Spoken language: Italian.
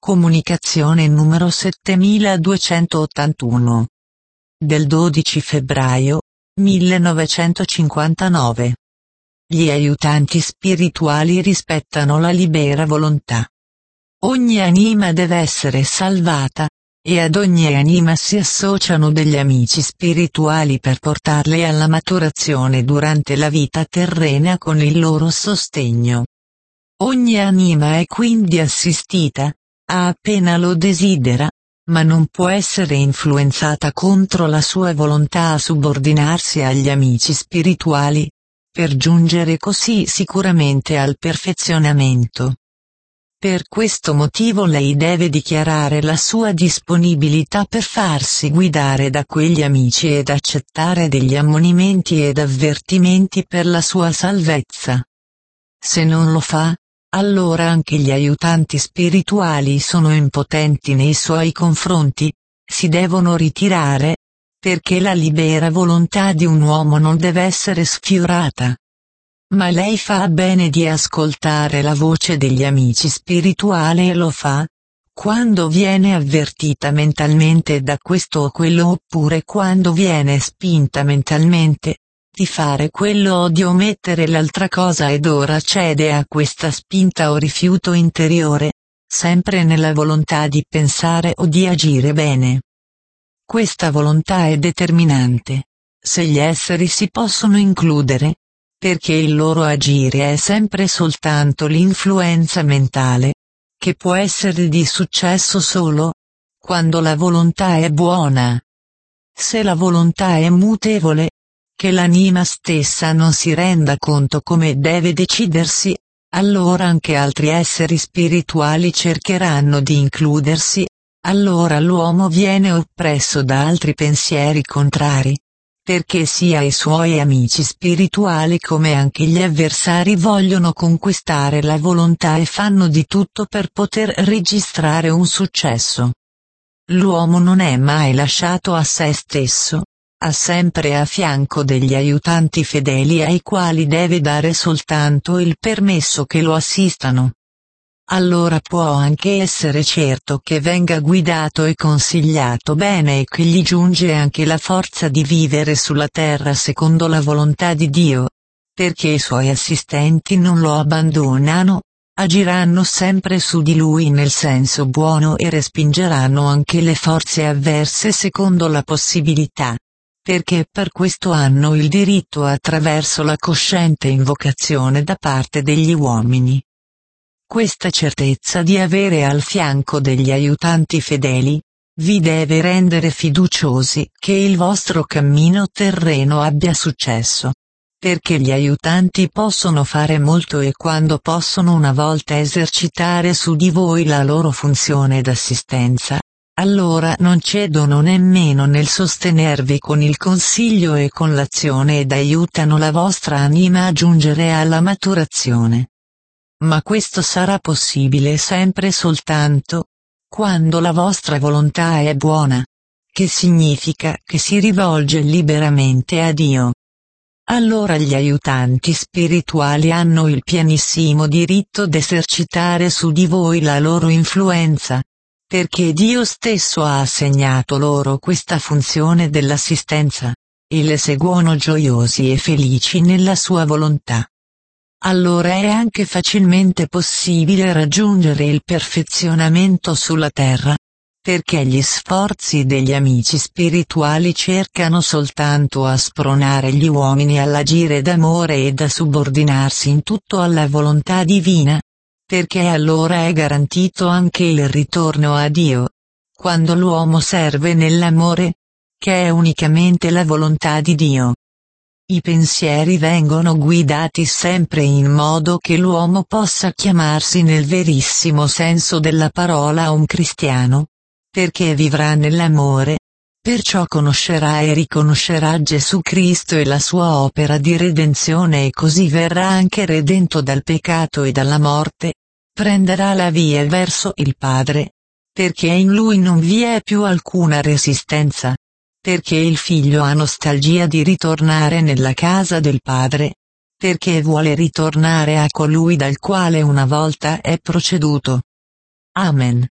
Comunicazione numero 7281. Del 12 febbraio 1959. Gli aiutanti spirituali rispettano la libera volontà. Ogni anima deve essere salvata, e ad ogni anima si associano degli amici spirituali per portarle alla maturazione durante la vita terrena con il loro sostegno. Ogni anima è quindi assistita, appena lo desidera, ma non può essere influenzata contro la sua volontà a subordinarsi agli amici spirituali, per giungere così sicuramente al perfezionamento. Per questo motivo lei deve dichiarare la sua disponibilità per farsi guidare da quegli amici ed accettare degli ammonimenti ed avvertimenti per la sua salvezza. Se non lo fa, allora anche gli aiutanti spirituali sono impotenti nei suoi confronti, si devono ritirare, perché la libera volontà di un uomo non deve essere sfiorata. Ma lei fa bene di ascoltare la voce degli amici spirituali e lo fa, quando viene avvertita mentalmente da questo o quello oppure quando viene spinta mentalmente, di fare quello o di omettere l'altra cosa ed ora cede a questa spinta o rifiuto interiore, sempre nella volontà di pensare o di agire bene. Questa volontà è determinante, se gli esseri si possono includere, perché il loro agire è sempre soltanto l'influenza mentale, che può essere di successo solo quando la volontà è buona. Se la volontà è mutevole, che l'anima stessa non si renda conto come deve decidersi, allora anche altri esseri spirituali cercheranno di includersi, allora l'uomo viene oppresso da altri pensieri contrari, perché sia i suoi amici spirituali come anche gli avversari vogliono conquistare la volontà e fanno di tutto per poter registrare un successo. L'uomo non è mai lasciato a se stesso, ha sempre a fianco degli aiutanti fedeli ai quali deve dare soltanto il permesso che lo assistano. Allora può anche essere certo che venga guidato e consigliato bene e che gli giunge anche la forza di vivere sulla terra secondo la volontà di Dio, perché i suoi assistenti non lo abbandonano, agiranno sempre su di lui nel senso buono e respingeranno anche le forze avverse secondo la possibilità, perché per questo hanno il diritto attraverso la cosciente invocazione da parte degli uomini. Questa certezza di avere al fianco degli aiutanti fedeli, vi deve rendere fiduciosi che il vostro cammino terreno abbia successo. Perché gli aiutanti possono fare molto e quando possono una volta esercitare su di voi la loro funzione d'assistenza, allora non cedono nemmeno nel sostenervi con il consiglio e con l'azione ed aiutano la vostra anima a giungere alla maturazione. Ma questo sarà possibile sempre soltanto quando la vostra volontà è buona, che significa che si rivolge liberamente a Dio. Allora gli aiutanti spirituali hanno il pienissimo diritto d'esercitare su di voi la loro influenza, perché Dio stesso ha assegnato loro questa funzione dell'assistenza, e le seguono gioiosi e felici nella sua volontà. Allora è anche facilmente possibile raggiungere il perfezionamento sulla terra, perché gli sforzi degli amici spirituali cercano soltanto a spronare gli uomini all'agire d'amore ed a subordinarsi in tutto alla volontà divina, perché allora è garantito anche il ritorno a Dio, quando l'uomo serve nell'amore, che è unicamente la volontà di Dio. I pensieri vengono guidati sempre in modo che l'uomo possa chiamarsi nel verissimo senso della parola un cristiano, perché vivrà nell'amore, perciò conoscerà e riconoscerà Gesù Cristo e la sua opera di redenzione e così verrà anche redento dal peccato e dalla morte, prenderà la via verso il Padre, perché in lui non vi è più alcuna resistenza. Perché il figlio ha nostalgia di ritornare nella casa del padre, perché vuole ritornare a colui dal quale una volta è proceduto. Amen.